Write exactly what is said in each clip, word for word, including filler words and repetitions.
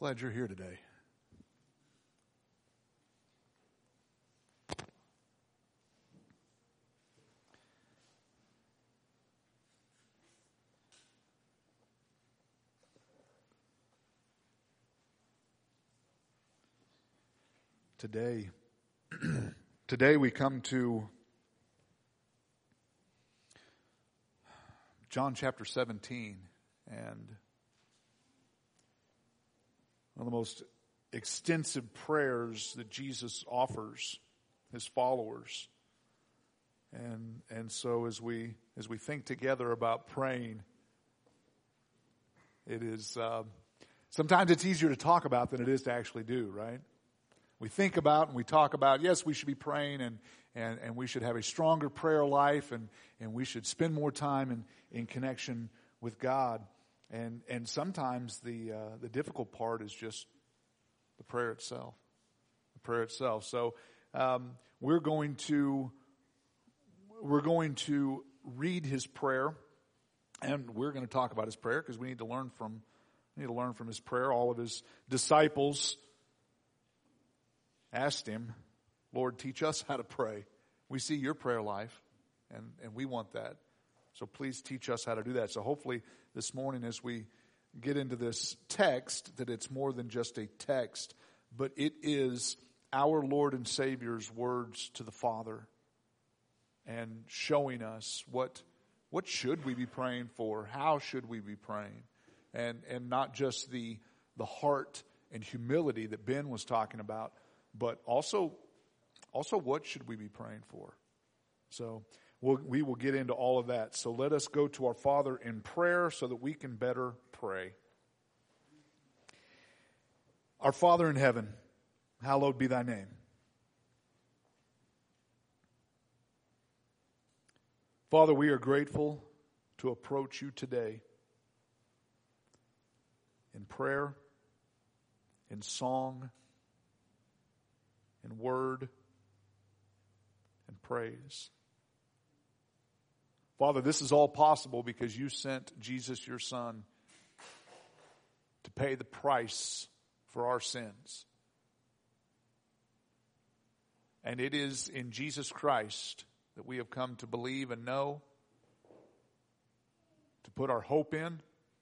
Glad you're here today. Today, today we come to John chapter seventeen, and one of the most extensive prayers that Jesus offers his followers. And and so as we as we think together about praying, it is uh, sometimes it's easier to talk about than it is to actually do, right? We think about and we talk about, yes, we should be praying and, and, and we should have a stronger prayer life and, and we should spend more time in, in connection with God. And and sometimes the uh, the difficult part is just the prayer itself. The prayer itself. So um, we're going to we're going to read his prayer, and we're going to talk about his prayer because we need to learn from we need to learn from his prayer. All of his disciples asked him, Lord, teach us how to pray. We see your prayer life, and, and we want that. So please teach us how to do that. So hopefully this morning as we get into this text, that it's more than just a text, but it is our Lord and Savior's words to the Father and showing us what what should we be praying for, how should we be praying, and and not just the the heart and humility that Ben was talking about, but also, also what should we be praying for? So we'll, we will get into all of that. So let us go to our Father in prayer so that we can better pray. Our Father in heaven, hallowed be thy name. Father, we are grateful to approach you today in prayer, in song, in word, and praise. Father, this is all possible because you sent Jesus, your Son, to pay the price for our sins. And it is in Jesus Christ that we have come to believe and know, to put our hope in,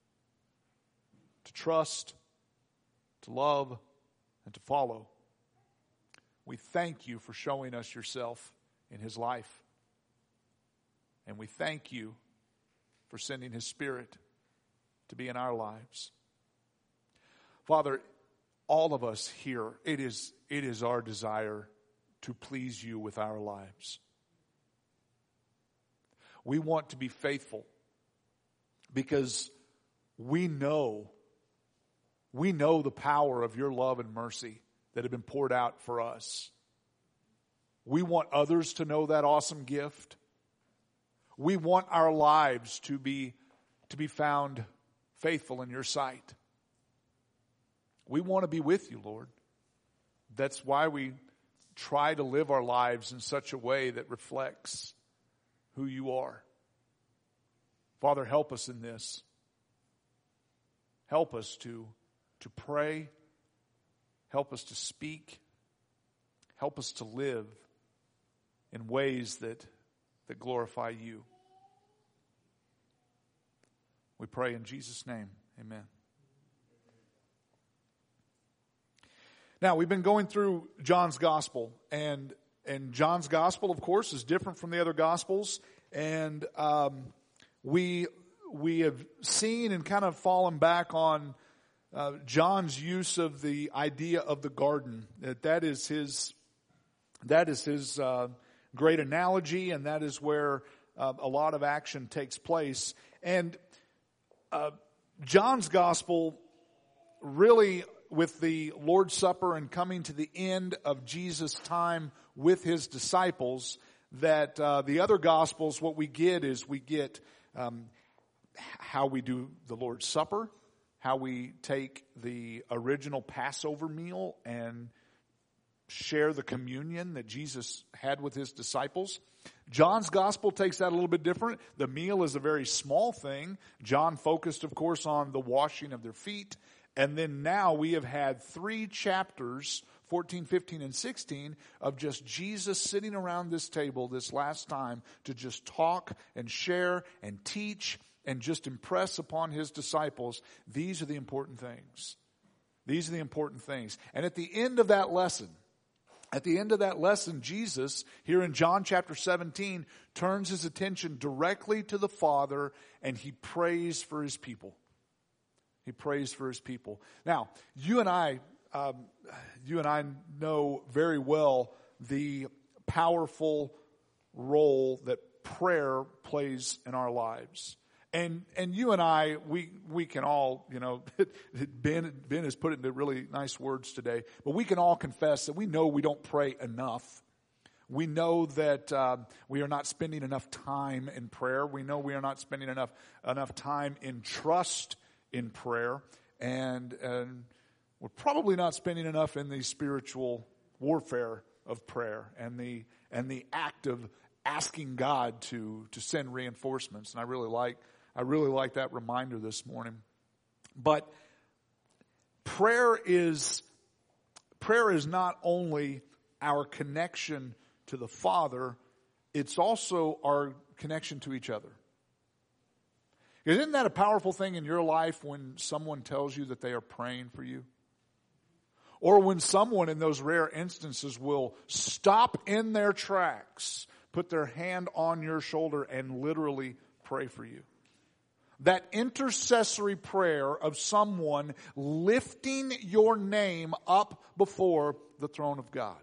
to trust, to love, and to follow. We thank you for showing us yourself in his life. And we thank you for sending his Spirit to be in our lives. Father, all of us here, it is, it is our desire to please you with our lives. We want to be faithful because we know, we know the power of your love and mercy that have been poured out for us. We want others to know that awesome gift. We want our lives to be, to be found faithful in your sight. We want to be with you, Lord. That's why we try to live our lives in such a way that reflects who you are. Father, help us in this. Help us to, to pray. Help us to speak. Help us to live in ways that, that glorify you. We pray in Jesus' name. Amen. Now, we've been going through John's Gospel, and and John's Gospel, of course, is different from the other Gospels, and um, we we have seen and kind of fallen back on Uh, John's use of the idea of the garden. That that is his, that is his uh, great analogy, and that is where uh, a lot of action takes place. And uh, John's gospel really, with the Lord's Supper and coming to the end of Jesus' time with his disciples, that uh, the other gospels, what we get is we get um, how we do the Lord's Supper, how we take the original Passover meal and share the communion that Jesus had with his disciples. John's gospel takes that a little bit different. The meal is a very small thing. John focused, of course, on the washing of their feet And then now we have had three chapters, fourteen, fifteen, and sixteen, of just Jesus sitting around this table this last time to just talk and share and teach and just impress upon his disciples. These are the important things. These are the important things. And at the end of that lesson, at the end of that lesson, Jesus, here in John chapter seventeen, turns his attention directly to the Father and he prays for his people. He prays for his people. Now, you and I, um, you and I know very well the powerful role that prayer plays in our lives. And and you and I, we we can all, you know, Ben Ben has put it into really nice words today, but we can all confess that we know we don't pray enough. We know that um, we are not spending enough time in prayer. We know we are not spending enough enough time in trust in prayer, and, and we're probably not spending enough in the spiritual warfare of prayer and the and the act of asking God to to send reinforcements. And I really like I really like that reminder this morning. But prayer is prayer is not only our connection to the Father, it's also our connection to each other. Isn't that a powerful thing in your life when someone tells you that they are praying for you? Or when someone in those rare instances will stop in their tracks, put their hand on your shoulder and literally pray for you. That intercessory prayer of someone lifting your name up before the throne of God.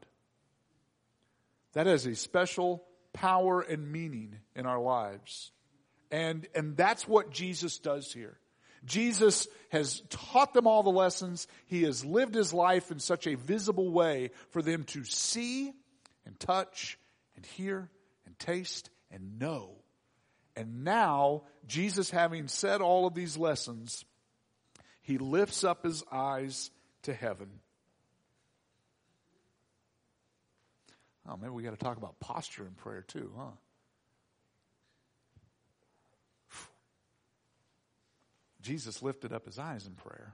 That has a special power and meaning in our lives. And, and that's what Jesus does here. Jesus has taught them all the lessons. He has lived his life in such a visible way for them to see and touch and hear and taste and know. And now, Jesus, having said all of these lessons, he lifts up his eyes to heaven. Oh, maybe we got to talk about posture in prayer too, huh? Jesus lifted up his eyes in prayer.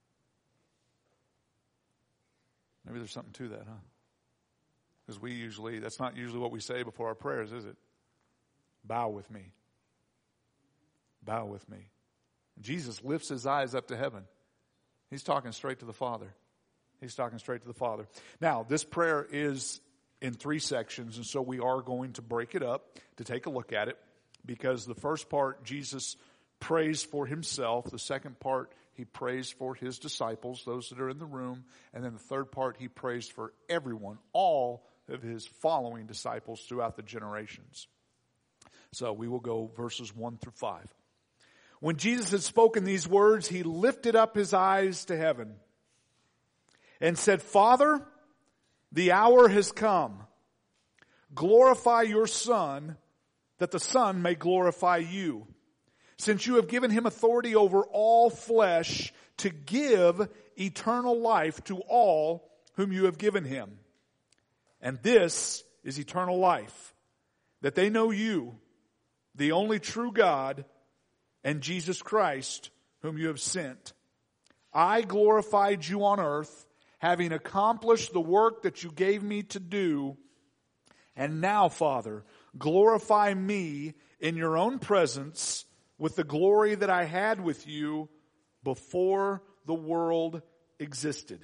Maybe there's something to that, huh? Because we usually, that's not usually what we say before our prayers, is it? Bow with me. Bow with me. Jesus lifts his eyes up to heaven. He's talking straight to the Father. He's talking straight to the Father. Now, this prayer is in three sections, and so we are going to break it up to take a look at it, because the first part, Jesus prays for himself. The second part, he prays for his disciples, those that are in the room. And then the third part, he prays for everyone, all of his following disciples throughout the generations. So we will go verses one through five. When Jesus had spoken these words, he lifted up his eyes to heaven and said, Father, the hour has come. Glorify your Son, that the Son may glorify you, since you have given him authority over all flesh to give eternal life to all whom you have given him. And this is eternal life, that they know you, the only true God, and Jesus Christ, whom you have sent. I glorified you on earth, having accomplished the work that you gave me to do. And now, Father, glorify me in your own presence with the glory that I had with you before the world existed.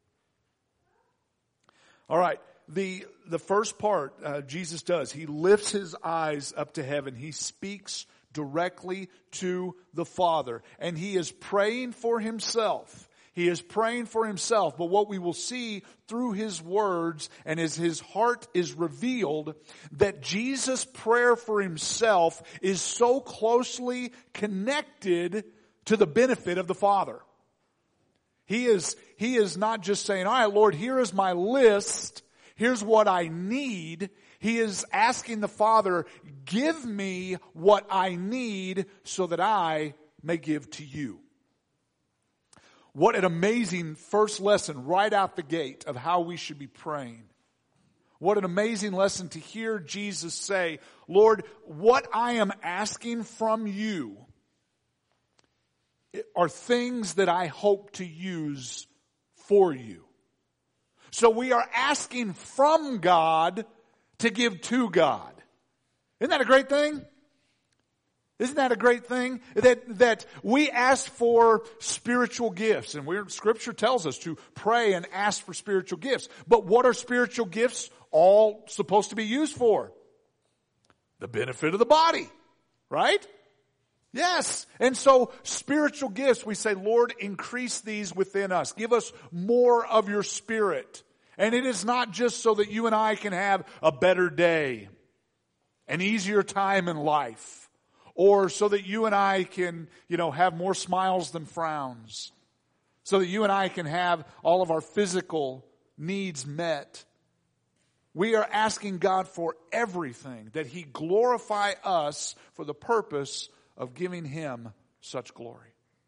All right, the the first part uh, Jesus does, he lifts his eyes up to heaven. He speaks directly to the Father, and he is praying for himself. He is praying for himself, but what we will see through his words and as his heart is revealed, that Jesus' prayer for himself is so closely connected to the benefit of the Father. He is, he is not just saying, all right, Lord, here is my list. Here's what I need. He is asking the Father, give me what I need so that I may give to you. What an amazing first lesson right out the gate of how we should be praying. What an amazing lesson to hear Jesus say, Lord, what I am asking from you are things that I hope to use for you. So we are asking from God to give to God. Isn't that a great thing? Isn't that a great thing? That, that we ask for spiritual gifts. And we're, Scripture tells us to pray and ask for spiritual gifts. But what are spiritual gifts all supposed to be used for? The benefit of the body. Right? Yes. And so spiritual gifts, we say, Lord, increase these within us. Give us more of your Spirit. And it is not just so that you and I can have a better day, an easier time in life, or so that you and I can, you know, have more smiles than frowns, so that you and I can have all of our physical needs met. We are asking God for everything, that He glorify us for the purpose of giving Him such glory.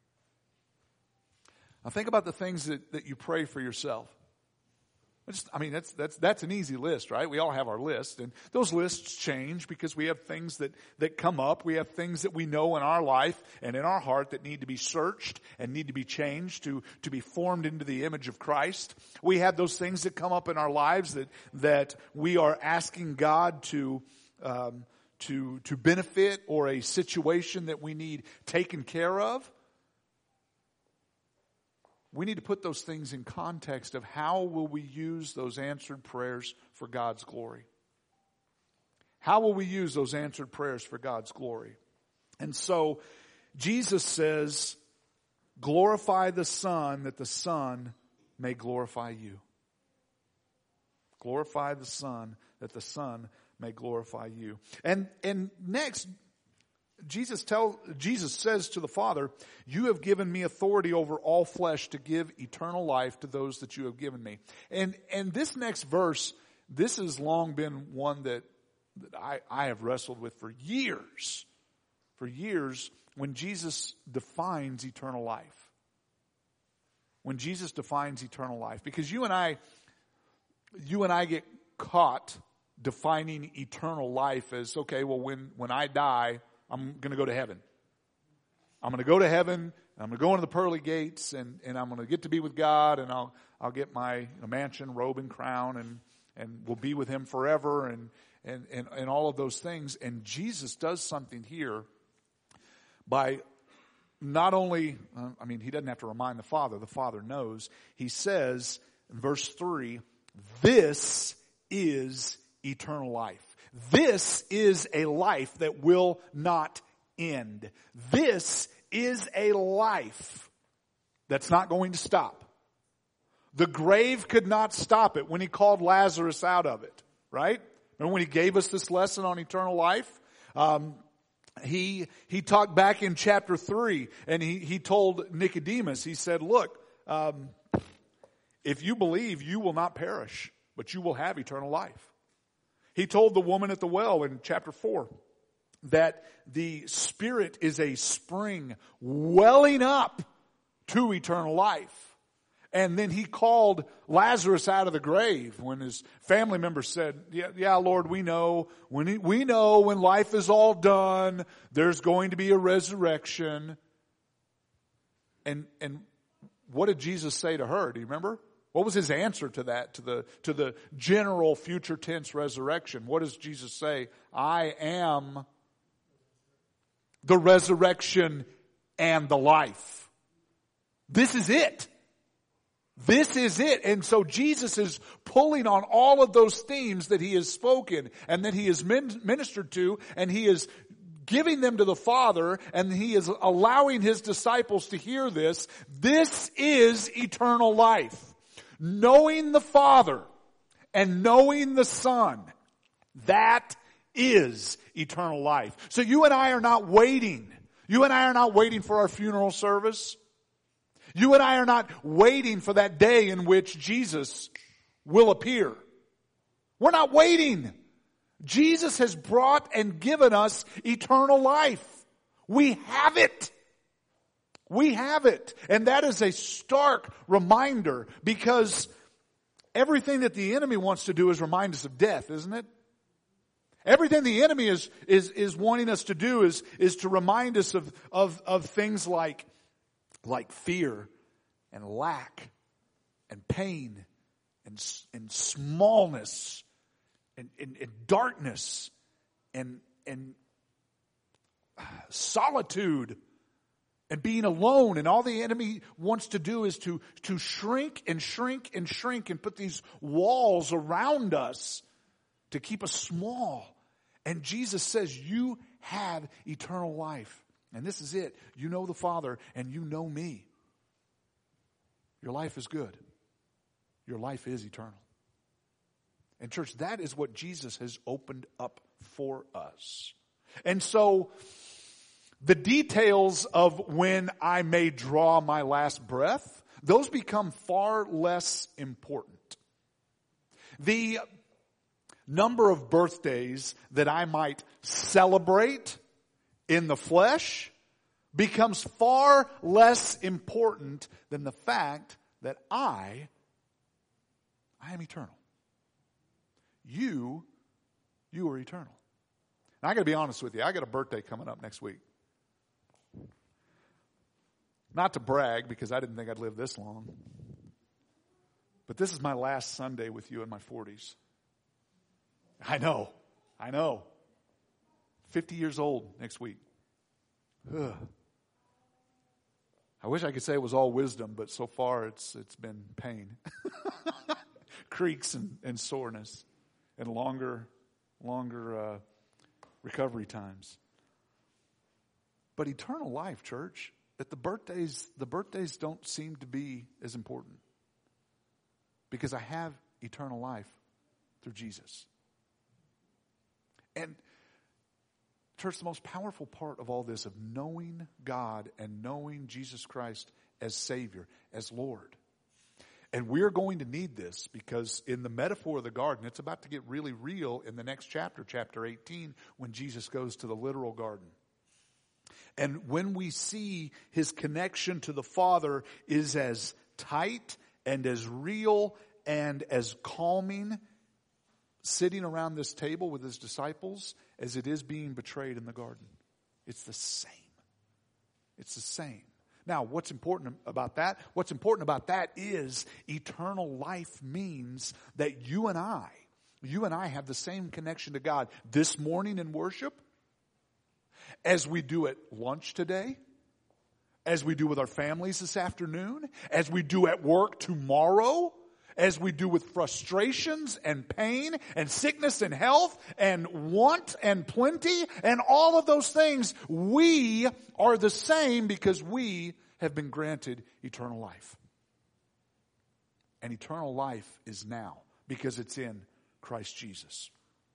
Now think about the things that, that you pray for yourself. Just, I mean, that's, that's, that's an easy list, right? We all have our list, and those lists change because we have things that, that come up. We have things that we know in our life and in our heart that need to be searched and need to be changed to, to be formed into the image of Christ. We have those things that come up in our lives that, that we are asking God to, um, to, to benefit, or a situation that we need taken care of. We need to put those things in context of how will we use those answered prayers for God's glory. How will we use those answered prayers for God's glory? And so Jesus says, glorify the Son that the Son may glorify you. Glorify the Son that the Son may glorify you. And, and next, Jesus tells, Jesus says to the Father, you have given me authority over all flesh to give eternal life to those that you have given me. And, and this next verse, this has long been one that, that I, I have wrestled with for years. For years, when Jesus defines eternal life. When Jesus defines eternal life. Because you and I, you and I get caught defining eternal life as, okay, well, when, when I die, I'm going to go to heaven. I'm going to go to heaven. I'm going to go into the pearly gates, and, and I'm going to get to be with God, and I'll I'll get my mansion, robe, and crown, and and we'll be with Him forever, and and and, and all of those things. And Jesus does something here by not only, uh, I mean, He doesn't have to remind the Father. The Father knows. He says in verse three, this is eternal life. This is a life that will not end. This is a life that's not going to stop. The grave could not stop it when He called Lazarus out of it, right? Remember when He gave us this lesson on eternal life? Um, he he talked back in chapter three, and he, he told Nicodemus, he said, look, um, if you believe, you will not perish, but you will have eternal life. He told the woman at the well in chapter four that the Spirit is a spring welling up to eternal life. And then He called Lazarus out of the grave when his family members said, yeah, yeah, Lord, we know when he, we know when life is all done, there's going to be a resurrection. And, and what did Jesus say to her? Do you remember? What was His answer to that, to the to the general future tense resurrection? What does Jesus say? I am the resurrection and the life. This is it. This is it. And so Jesus is pulling on all of those themes that He has spoken and that He has ministered to, and He is giving them to the Father, and He is allowing His disciples to hear this. This is eternal life. Knowing the Father and knowing the Son, that is eternal life. So you and I are not waiting. You and I are not waiting for our funeral service. You and I are not waiting for that day in which Jesus will appear. We're not waiting. Jesus has brought and given us eternal life. We have it. We have it. And that is a stark reminder, because everything that the enemy wants to do is remind us of death, isn't it? Everything the enemy is, is, is wanting us to do is, is to remind us of, of, of things like like fear and lack and pain and, and smallness and, and, and darkness and, and solitude and being alone. And all the enemy wants to do is to, to shrink and shrink and shrink and put these walls around us to keep us small. And Jesus says, you have eternal life. And this is it. You know the Father and you know me. Your life is good. Your life is eternal. And church, that is what Jesus has opened up for us. And so, the details of when I may draw my last breath, those become far less important. The number of birthdays that I might celebrate in the flesh becomes far less important than the fact that I, I am eternal. You, you are eternal. Now, I got to be honest with you. I got a birthday coming up next week. Not to brag, because I didn't think I'd live this long. But this is my last Sunday with you in my forties. I know. I know. fifty years old next week. Ugh. I wish I could say it was all wisdom, but so far it's it's been pain. Creaks and, and soreness and longer, longer uh, recovery times. But eternal life, church, that the birthdays, the birthdays don't seem to be as important. Because I have eternal life through Jesus. And church, the most powerful part of all this, of knowing God and knowing Jesus Christ as Savior, as Lord. And we're going to need this because in the metaphor of the garden, it's about to get really real in the next chapter, chapter eighteen, when Jesus goes to the literal garden. And when we see his connection to the Father is as tight and as real and as calming, sitting around this table with his disciples, as it is being betrayed in the garden. It's the same. It's the same. Now, what's important about that? What's important about that is eternal life means that you and I, you and I have the same connection to God this morning in worship as we do at lunch today, as we do with our families this afternoon, as we do at work tomorrow, as we do with frustrations and pain and sickness and health and want and plenty and all of those things. We are the same because we have been granted eternal life. And eternal life is now because it's in Christ Jesus.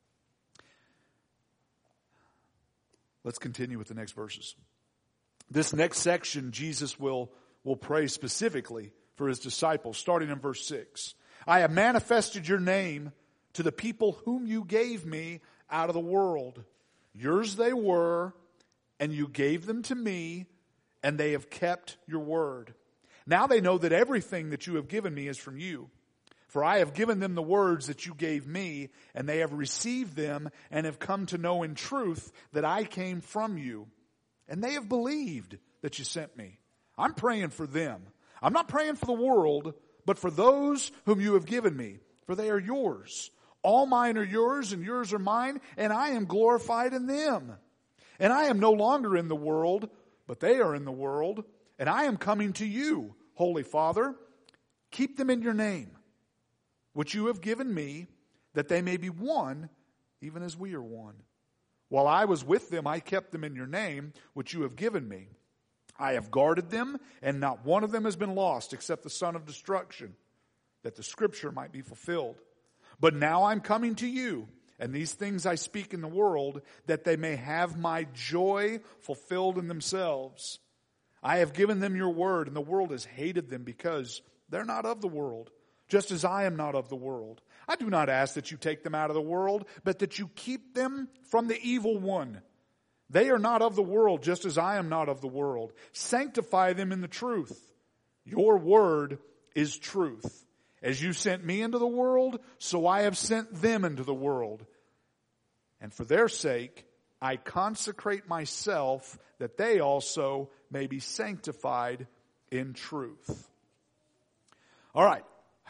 Let's continue with the next verses. This next section, Jesus will, will pray specifically for his disciples, starting in verse six. I have manifested your name to the people whom you gave me out of the world. Yours they were, and you gave them to me, and they have kept your word. Now they know that everything that you have given me is from you. For I have given them the words that you gave me, and they have received them and have come to know in truth that I came from you. And they have believed that you sent me. I'm praying for them. I'm not praying for the world, but for those whom you have given me, for they are yours. All mine are yours, and yours are mine, and I am glorified in them. And I am no longer in the world, but they are in the world, and I am coming to you, Holy Father. Keep them in your name, which you have given me, that they may be one, even as we are one. While I was with them, I kept them in your name, which you have given me. I have guarded them, and not one of them has been lost, except the son of destruction, that the scripture might be fulfilled. But now I'm coming to you, and these things I speak in the world, that they may have my joy fulfilled in themselves. I have given them your word, and the world has hated them because they're not of the world, just as I am not of the world. I do not ask that you take them out of the world, but that you keep them from the evil one. They are not of the world, just as I am not of the world. Sanctify them in the truth. Your word is truth. As you sent me into the world, so I have sent them into the world. And for their sake, I consecrate myself, that they also may be sanctified in truth. All right.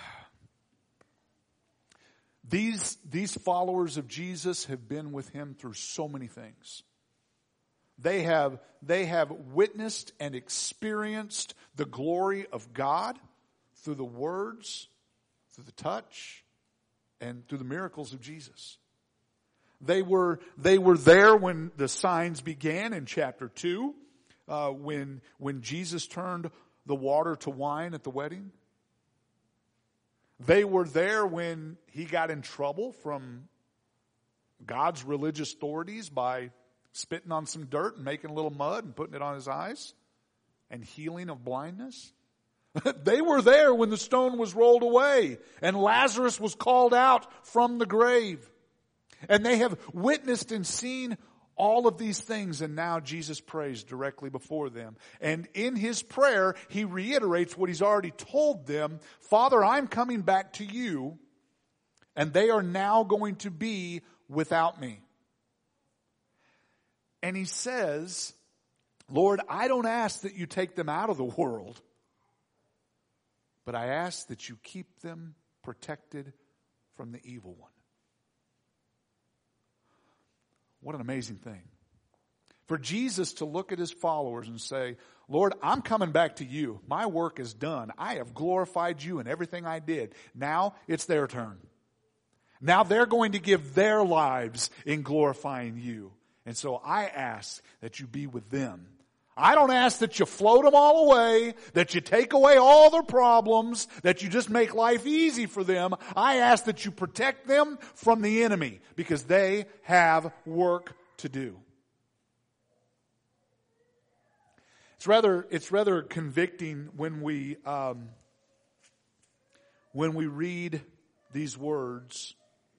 These, these followers of Jesus have been with him through so many things. They have, they have witnessed and experienced the glory of God through the words, through the touch, and through the miracles of Jesus. They were, they were there when the signs began in chapter two, uh, when, when Jesus turned the water to wine at the wedding. They were there when he got in trouble from God's religious authorities by spitting on some dirt and making a little mud and putting it on his eyes and healing of blindness. They were there when the stone was rolled away and Lazarus was called out from the grave. And they have witnessed and seen all of these things, and now Jesus prays directly before them. And in his prayer, he reiterates what he's already told them. Father, I'm coming back to you, and they are now going to be without me. And he says, Lord, I don't ask that you take them out of the world, but I ask that you keep them protected from the evil one. What an amazing thing. For Jesus to look at his followers and say, Lord, I'm coming back to you. My work is done. I have glorified you in everything I did. Now it's their turn. Now they're going to give their lives in glorifying you. And so I ask that you be with them. I don't ask that you float them all away, that you take away all their problems, that you just make life easy for them. I ask that you protect them from the enemy because they have work to do. It's rather, it's rather convicting when we, um, when we read these words.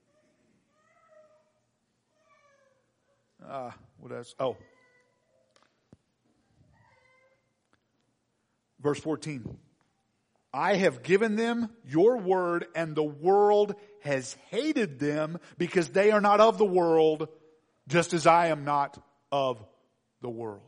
Uh, what else? Oh. Verse fourteen. I have given them your word, and the world has hated them because they are not of the world, just as I am not of the world.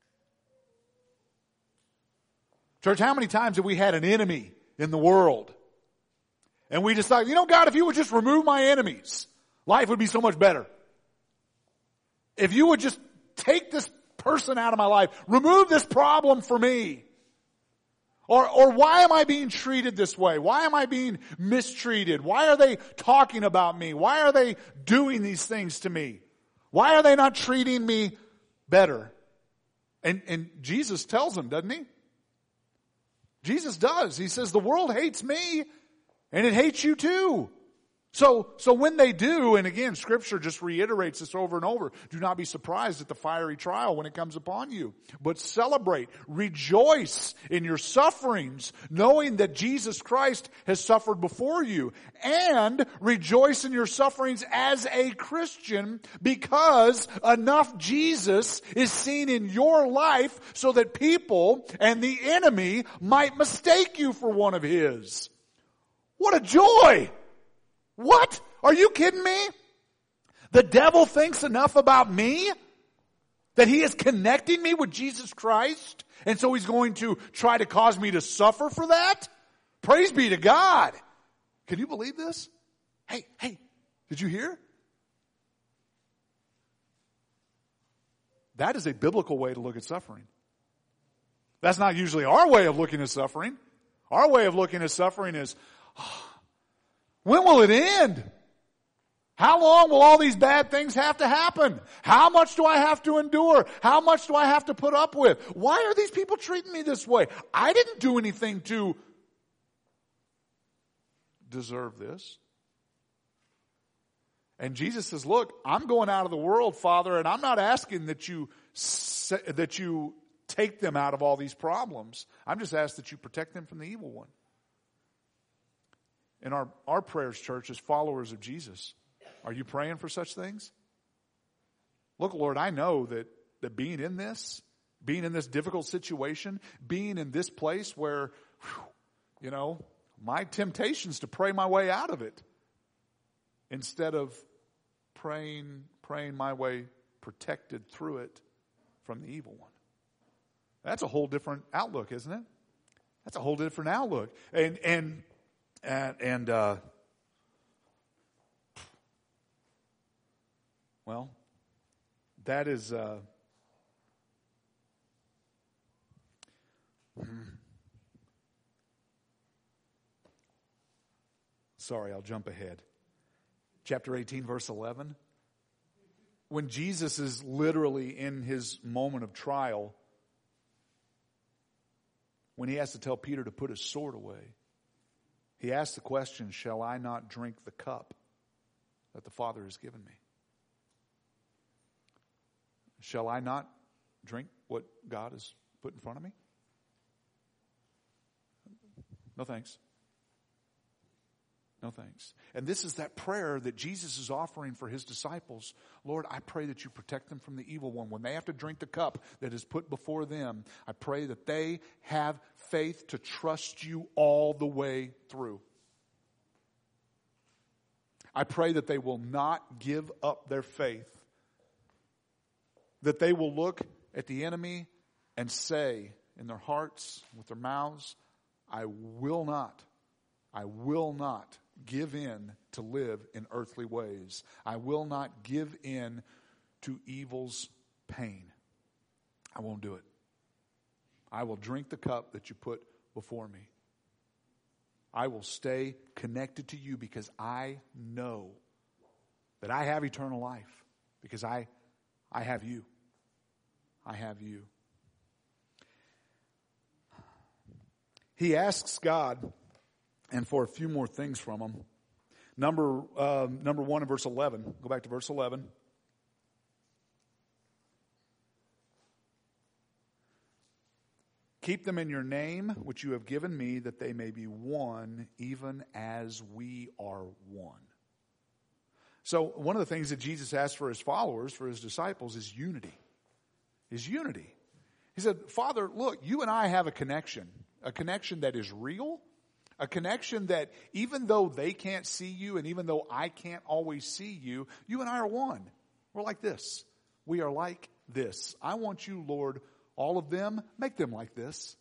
Church, how many times have we had an enemy in the world? And we decide, you know, God, if you would just remove my enemies, life would be so much better. If you would just take this person out of my life, remove this problem for me. Or, or why am I being treated this way? Why am I being mistreated? Why are they talking about me? Why are they doing these things to me? Why are they not treating me better? And, and Jesus tells them, doesn't he? Jesus does. He says, the world hates me and it hates you too. So, so when they do, and again, Scripture just reiterates this over and over, do not be surprised at the fiery trial when it comes upon you. But celebrate, rejoice in your sufferings, knowing that Jesus Christ has suffered before you. And rejoice in your sufferings as a Christian, because enough Jesus is seen in your life so that people and the enemy might mistake you for one of his. What a joy! What? Are you kidding me? The devil thinks enough about me that he is connecting me with Jesus Christ, and so he's going to try to cause me to suffer for that? Praise be to God. Can you believe this? Hey, hey, did you hear? That is a biblical way to look at suffering. That's not usually our way of looking at suffering. Our way of looking at suffering is, oh, when will it end? How long will all these bad things have to happen? How much do I have to endure? How much do I have to put up with? Why are these people treating me this way? I didn't do anything to deserve this. And Jesus says, look, I'm going out of the world, Father, and I'm not asking that you that you take them out of all these problems. I'm just asking that you protect them from the evil one. In our, our prayers, church, as followers of Jesus, are you praying for such things? Look, Lord, I know that, that being in this, being in this difficult situation, being in this place where, whew, you know, my temptation's to pray my way out of it instead of praying, praying my way protected through it from the evil one. That's a whole different outlook, isn't it? That's a whole different outlook. And, and, and, and uh, well, that is, uh, sorry, I'll jump ahead. Chapter eighteen, verse eleven. When Jesus is literally in his moment of trial, when he has to tell Peter to put his sword away, he asks the question, shall I not drink the cup that the Father has given me? Shall I not drink what God has put in front of me? No thanks. No thanks. And this is that prayer that Jesus is offering for his disciples. Lord, I pray that you protect them from the evil one. When they have to drink the cup that is put before them, I pray that they have faith to trust you all the way through. I pray that they will not give up their faith. That they will look at the enemy and say in their hearts, with their mouths, I will not, I will not give in to live in earthly ways. I will not give in to evil's pain. I won't do it. I will drink the cup that you put before me. I will stay connected to you because I know that I have eternal life. Because I, I have you. I have you. He asks God, and for a few more things from him. Number uh, number one in verse eleven. Go back to verse eleven. Keep them in your name, which you have given me, that they may be one, even as we are one. So one of the things that Jesus asked for his followers, for his disciples, is unity. Is unity. He said, Father, look, you and I have a connection. A connection that is real. A connection that even though they can't see you and even though I can't always see you, you and I are one. We're like this. We are like this. I want you, Lord, all of them, make them like this.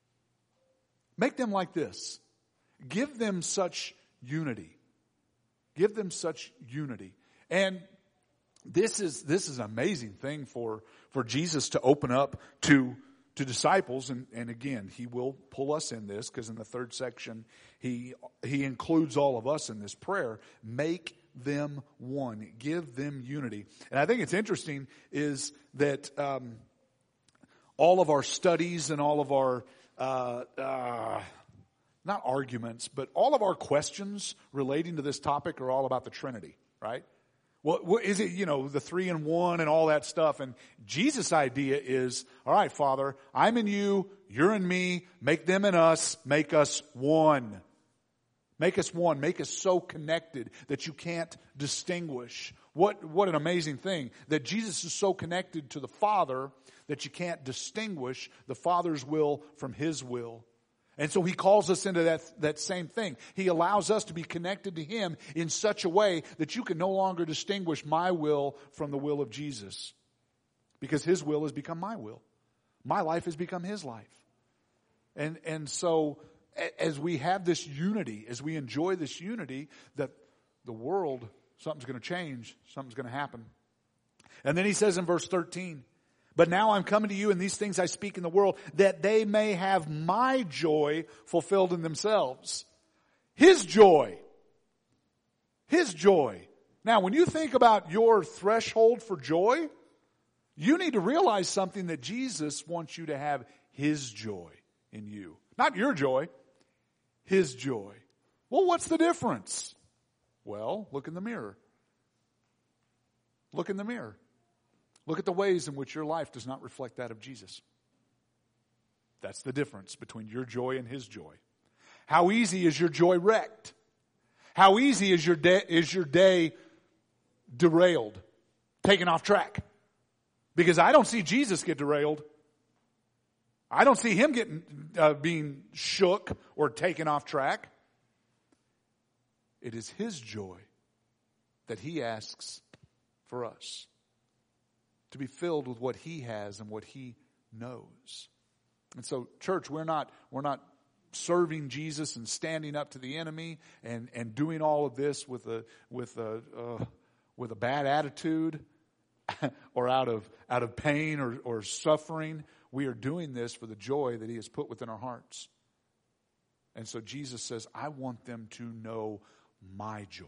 Make them like this. Give them such unity. Give them such unity. And this is this is an amazing thing for, for Jesus to open up to to disciples, and, and again, he will pull us in this, because in the third section, he he includes all of us in this prayer. Make them one. Give them unity. And I think it's interesting is that um, all of our studies and all of our, uh, uh, not arguments, but all of our questions relating to this topic are all about the Trinity, right? What, what is it, you know, the three in one and all that stuff. And Jesus' idea is, all right, Father, I'm in you, you're in me, make them in us, make us one. Make us one. Make us so connected that you can't distinguish. What, what an amazing thing. That Jesus is so connected to the Father that you can't distinguish the Father's will from His will. And so He calls us into that, that same thing. He allows us to be connected to Him in such a way that you can no longer distinguish my will from the will of Jesus. Because His will has become my will. My life has become His life. And, and so as we have this unity, as we enjoy this unity, that the world, something's going to change, something's going to happen. And then He says in verse thirteen, but now I'm coming to you, and these things I speak in the world, that they may have my joy fulfilled in themselves. His joy. His joy. Now, when you think about your threshold for joy, you need to realize something, that Jesus wants you to have His joy in you. Not your joy, His joy. Well, what's the difference? Well, look in the mirror. Look in the mirror. Look at the ways in which your life does not reflect that of Jesus. That's the difference between your joy and His joy. How easy is your joy wrecked? How easy is your day, is your day derailed, taken off track? Because I don't see Jesus get derailed. I don't see Him getting uh, being shook or taken off track. It is His joy that He asks for us. To be filled with what He has and what He knows. And so, church, we're not we're not serving Jesus and standing up to the enemy and, and doing all of this with a with a uh, with a bad attitude or out of out of pain or, or suffering. We are doing this for the joy that He has put within our hearts. And so Jesus says, I want them to know my joy.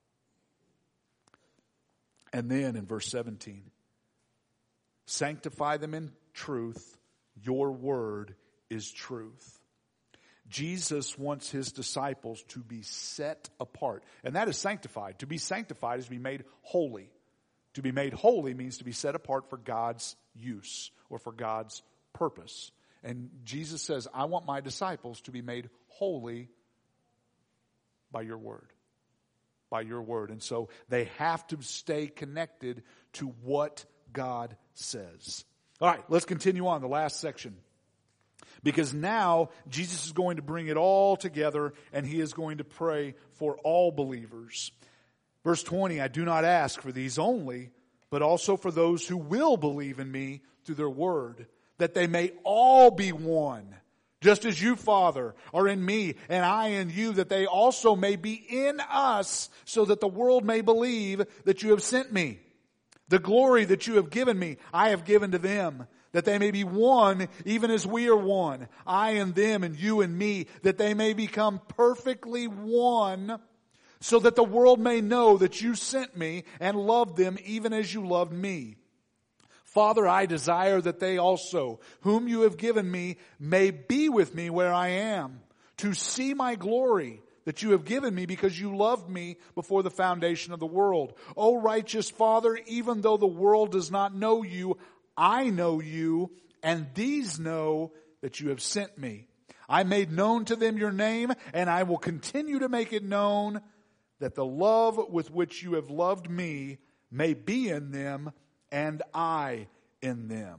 And then in verse seventeen, sanctify them in truth. Your word is truth. Jesus wants His disciples to be set apart. And that is sanctified. To be sanctified is to be made holy. To be made holy means to be set apart for God's use or for God's purpose. And Jesus says, I want my disciples to be made holy by your word. By your word. And so they have to stay connected to what God says. All right, let's continue on the last section. Because now Jesus is going to bring it all together and He is going to pray for all believers. Verse twenty, I do not ask for these only, but also for those who will believe in me through their word, that they may all be one, just as you, Father, are in me and I in you, that they also may be in us, so that the world may believe that you have sent me. The glory that you have given me, I have given to them, that they may be one, even as we are one, I and them and you and me, that they may become perfectly one, so that the world may know that you sent me and loved them even as you loved me. Father, I desire that they also, whom you have given me, may be with me where I am, to see my glory that you have given me because you loved me before the foundation of the world. O righteous Father, even though the world does not know you, I know you, and these know that you have sent me. I made known to them your name, and I will continue to make it known, that the love with which you have loved me may be in them, and I in them.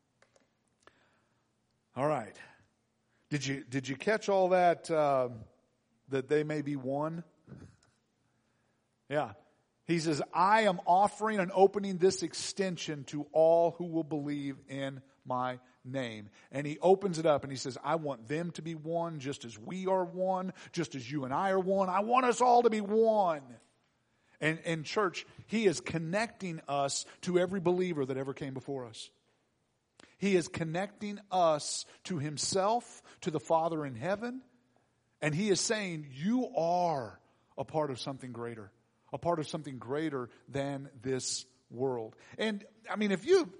All right. Did you did you catch all that? Uh, that they may be one? Yeah. He says, I am offering and opening this extension to all who will believe in my name. And he opens it up and he says, I want them to be one just as we are one, just as you and I are one. I want us all to be one. And in church, he is connecting us to every believer that ever came before us. He is connecting us to himself, to the Father in heaven. And he is saying, you are a part of something greater. A part of something greater than this world. And, I mean, if you...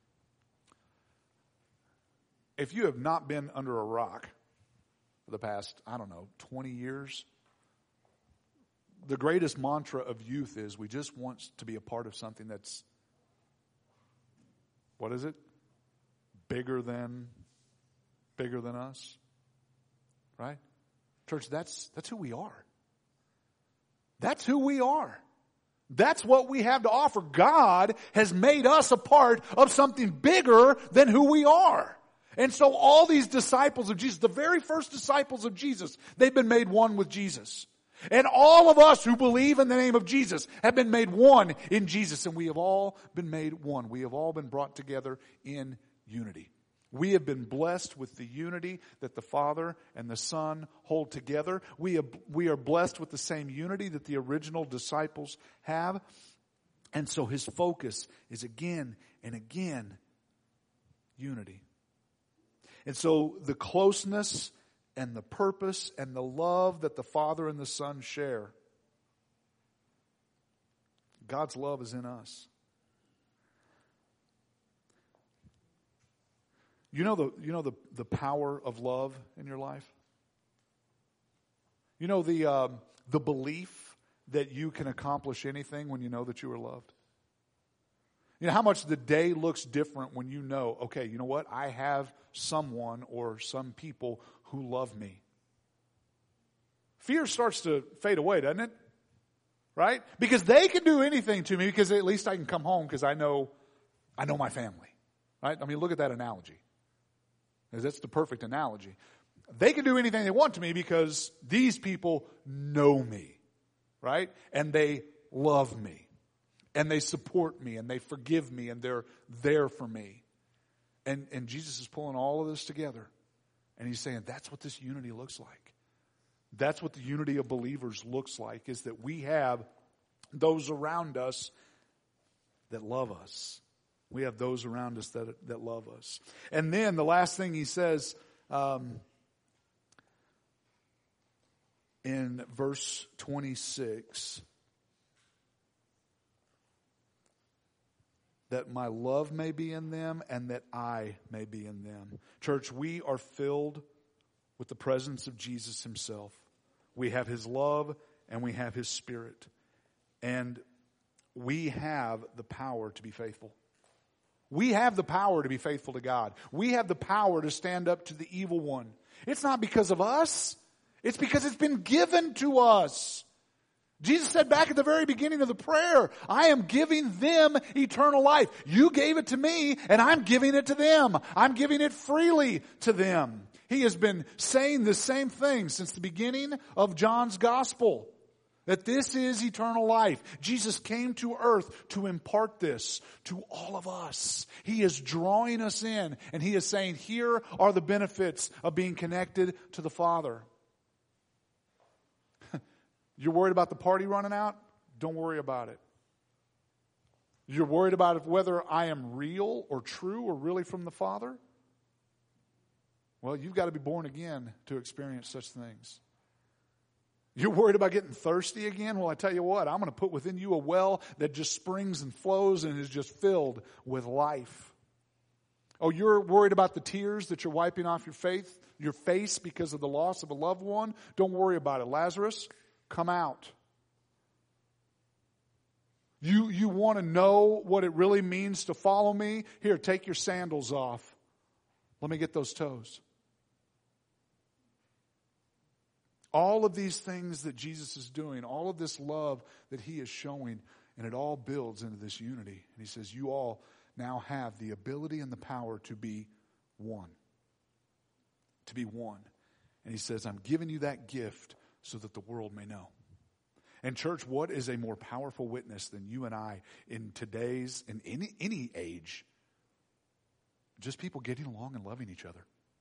If you have not been under a rock for the past, I don't know, twenty years, the greatest mantra of youth is we just want to be a part of something that's, what is it? Bigger than, bigger than us. Right? Church, that's, that's who we are. That's who we are. That's what we have to offer. God has made us a part of something bigger than who we are. And so all these disciples of Jesus, the very first disciples of Jesus, they've been made one with Jesus. And all of us who believe in the name of Jesus have been made one in Jesus. And we have all been made one. We have all been brought together in unity. We have been blessed with the unity that the Father and the Son hold together. We have, we are blessed with the same unity that the original disciples have. And so his focus is again and again unity. And so the closeness and the purpose and the love that the Father and the Son share, God's love is in us. You know the you know the, the power of love in your life? You know the um, the belief that you can accomplish anything when you know that you are loved? You know how much the day looks different when you know, okay, you know what? I have someone or some people who love me. Fear starts to fade away, doesn't it? Right? Because they can do anything to me because at least I can come home because I know, I know my family. Right? I mean, look at that analogy. That's the perfect analogy. They can do anything they want to me because these people know me. Right? And they love me. And they support me and they forgive me and they're there for me. And, and Jesus is pulling all of this together. And he's saying that's what this unity looks like. That's what the unity of believers looks like, is that we have those around us that love us. We have those around us that, that love us. And then the last thing he says um, in verse twenty-six, that my love may be in them and that I may be in them. Church, we are filled with the presence of Jesus himself. We have his love and we have his Spirit. And we have the power to be faithful. We have the power to be faithful to God. We have the power to stand up to the evil one. It's not because of us. It's because it's been given to us. Jesus said back at the very beginning of the prayer, I am giving them eternal life. You gave it to me, and I'm giving it to them. I'm giving it freely to them. He has been saying the same thing since the beginning of John's gospel. That this is eternal life. Jesus came to earth to impart this to all of us. He is drawing us in, and he is saying, here are the benefits of being connected to the Father. You're worried about the party running out? Don't worry about it. You're worried about whether I am real or true or really from the Father? Well, you've got to be born again to experience such things. You're worried about getting thirsty again? Well, I tell you what, I'm going to put within you a well that just springs and flows and is just filled with life. Oh, you're worried about the tears that you're wiping off your faith, your face because of the loss of a loved one? Don't worry about it. Lazarus, come out. You, you want to know what it really means to follow me? Here, take your sandals off. Let me get those toes. All of these things that Jesus is doing, all of this love that he is showing, and it all builds into this unity. And he says, you all now have the ability and the power to be one. To be one. And he says, I'm giving you that gift so that the world may know. And church, what is a more powerful witness than you and I in today's, in any, any age? Just people getting along and loving each other.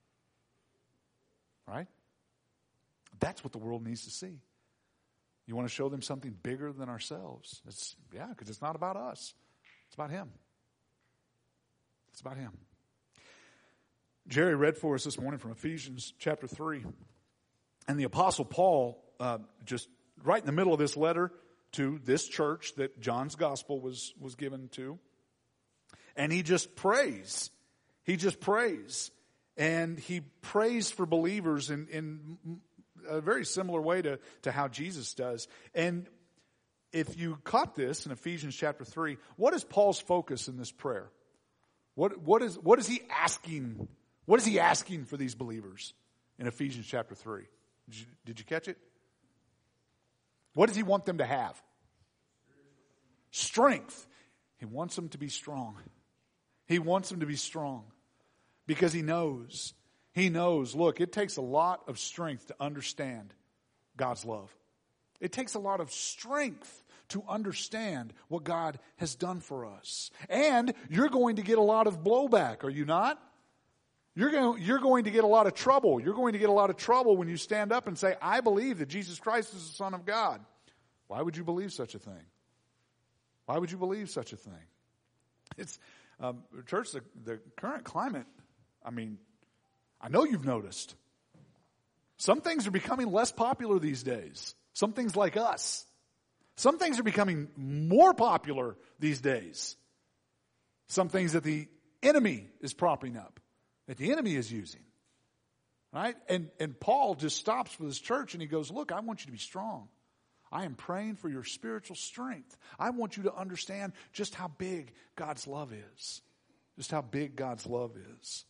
Right? That's what the world needs to see. You want to show them something bigger than ourselves. It's, yeah, because it's not about us. It's about him. It's about him. Jerry read for us this morning from Ephesians chapter three. And the Apostle Paul, uh, just right in the middle of this letter to this church that John's gospel was, was given to. And he just prays. He just prays. And he prays for believers in, in a very similar way to, to how Jesus does. And if you caught this in Ephesians chapter three, what is Paul's focus in this prayer? What, what is, what is he asking? What is he asking for these believers in Ephesians chapter three? Did you, did you catch it? What does he want them to have? Strength. He wants them to be strong. He wants them to be strong because he knows, he knows, look, it takes a lot of strength to understand God's love. It takes a lot of strength to understand what God has done for us. And you're going to get a lot of blowback, are you not? You're going, you're going to get a lot of trouble. You're going to get a lot of trouble when you stand up and say, I believe that Jesus Christ is the Son of God. Why would you believe such a thing? Why would you believe such a thing? It's, um, church, the, the current climate, I mean, I know you've noticed. Some things are becoming less popular these days. Some things like us. Some things are becoming more popular these days. Some things that the enemy is propping up, that the enemy is using. Right? And, and Paul just stops with his church and he goes, look, I want you to be strong. I am praying for your spiritual strength. I want you to understand just how big God's love is. Just how big God's love is.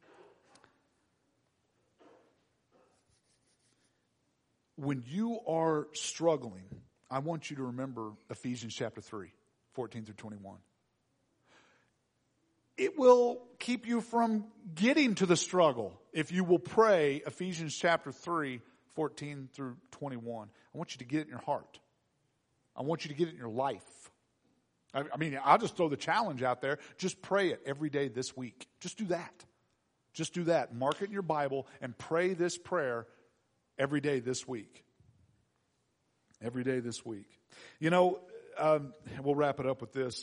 When you are struggling, I want you to remember Ephesians chapter three, fourteen through twenty-one. It will keep you from getting to the struggle if you will pray Ephesians chapter three, fourteen through twenty-one. I want you to get it in your heart. I want you to get it in your life. I, I mean, I'll just throw the challenge out there. Just pray it every day this week. Just do that. Just do that. Mark it in your Bible and pray this prayer every day this week. Every day this week. You know, um, we'll wrap it up with this.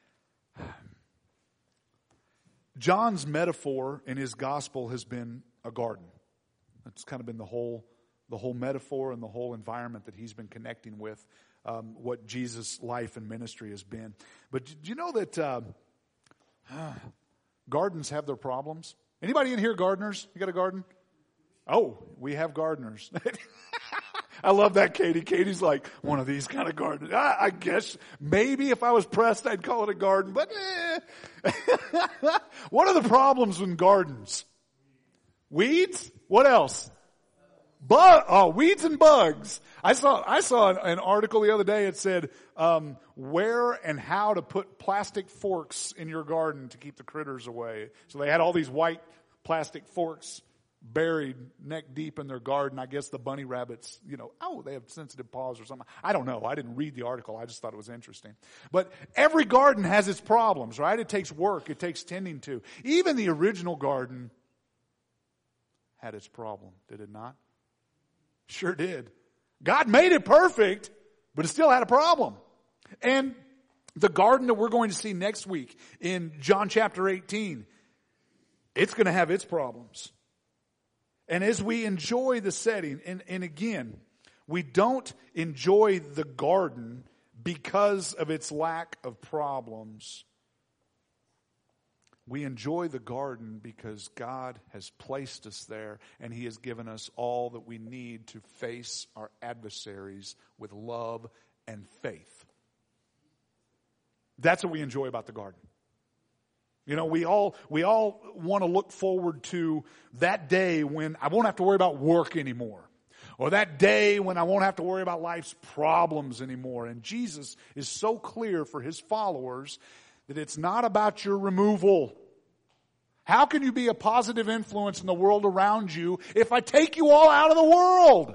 John's metaphor in his gospel has been a garden. It's kind of been the whole, the whole metaphor and the whole environment that he's been connecting with, um, what Jesus' life and ministry has been. But do you know that uh, gardens have their problems? Anybody in here gardeners? You got a garden? Oh, we have gardeners. I love that, Katie. Katie's like, one of these kind of gardens. I, I guess maybe if I was pressed, I'd call it a garden, but eh. What are the problems in gardens? Weeds? What else? Bug, oh, weeds and bugs. I saw, I saw an, an article the other day. It said, um, where and how to put plastic forks in your garden to keep the critters away. So they had all these white plastic forks buried neck deep in their garden. I guess the bunny rabbits, you know, oh, they have sensitive paws or something. I don't know. I didn't read the article. I just thought it was interesting. But every garden has its problems, right? It takes work. It takes tending to. Even the original garden had its problem, did it not? Sure did. God made it perfect, but it still had a problem. And the garden that we're going to see next week in John chapter eighteen, it's going to have its problems. And as we enjoy the setting, and, and again, we don't enjoy the garden because of its lack of problems. We enjoy the garden because God has placed us there and He has given us all that we need to face our adversaries with love and faith. That's what we enjoy about the garden. You know, we all we all want to look forward to that day when I won't have to worry about work anymore. Or that day when I won't have to worry about life's problems anymore. And Jesus is so clear for His followers that it's not about your removal. How can you be a positive influence in the world around you if I take you all out of the world?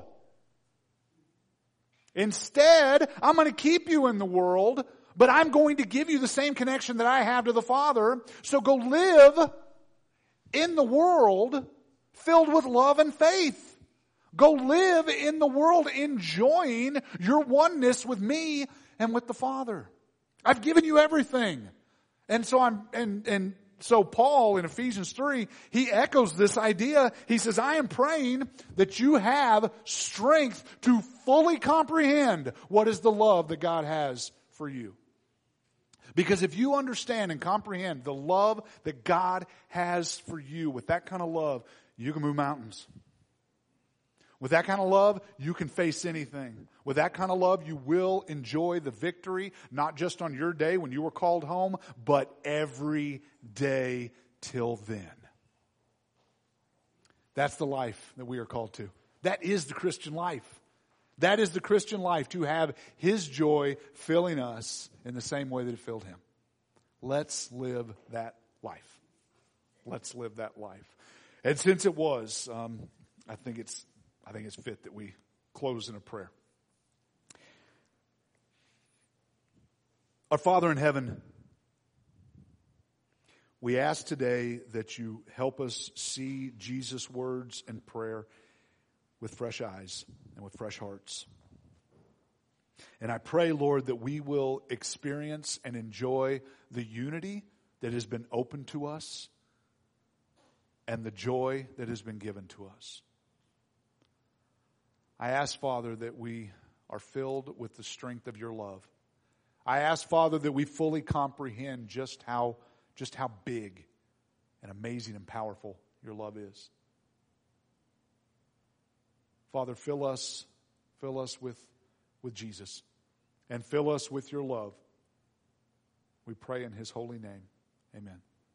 Instead, I'm going to keep you in the world, but I'm going to give you the same connection that I have to the Father. So go live in the world filled with love and faith. Go live in the world enjoying your oneness with me and with the Father. I've given you everything. And so I'm, and, and so Paul in Ephesians three, he echoes this idea. He says, I am praying that you have strength to fully comprehend what is the love that God has for you. Because if you understand and comprehend the love that God has for you, with that kind of love, you can move mountains. With that kind of love, you can face anything. With that kind of love, you will enjoy the victory, not just on your day when you were called home, but every day till then. That's the life that we are called to. That is the Christian life. That is the Christian life, to have His joy filling us in the same way that it filled Him. Let's live that life. Let's live that life. And since it was, um, I think it's I think it's fit that we close in a prayer. Our Father in heaven, we ask today that you help us see Jesus' words and prayer with fresh eyes and with fresh hearts. And I pray, Lord, that we will experience and enjoy the unity that has been opened to us and the joy that has been given to us. I ask, Father, that we are filled with the strength of your love. I ask, Father, that we fully comprehend just how, just how big and amazing and powerful your love is. Father, fill us, fill us with, with Jesus, and fill us with your love. We pray in His holy name. Amen.